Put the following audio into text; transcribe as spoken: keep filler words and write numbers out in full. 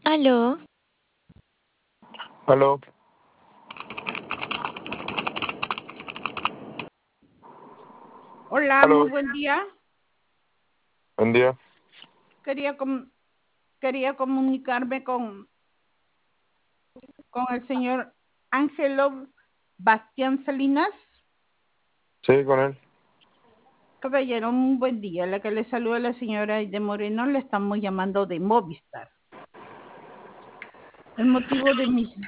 Aló, Aló, Hola, muy aló, buen día. buen día. Quería, com- quería comunicarme con, con el señor Ángelo Bastián Salinas. Sí, con él. Caballero, un buen día. La que le saluda la señora de Moreno, le estamos llamando de Movistar. El motivo de mi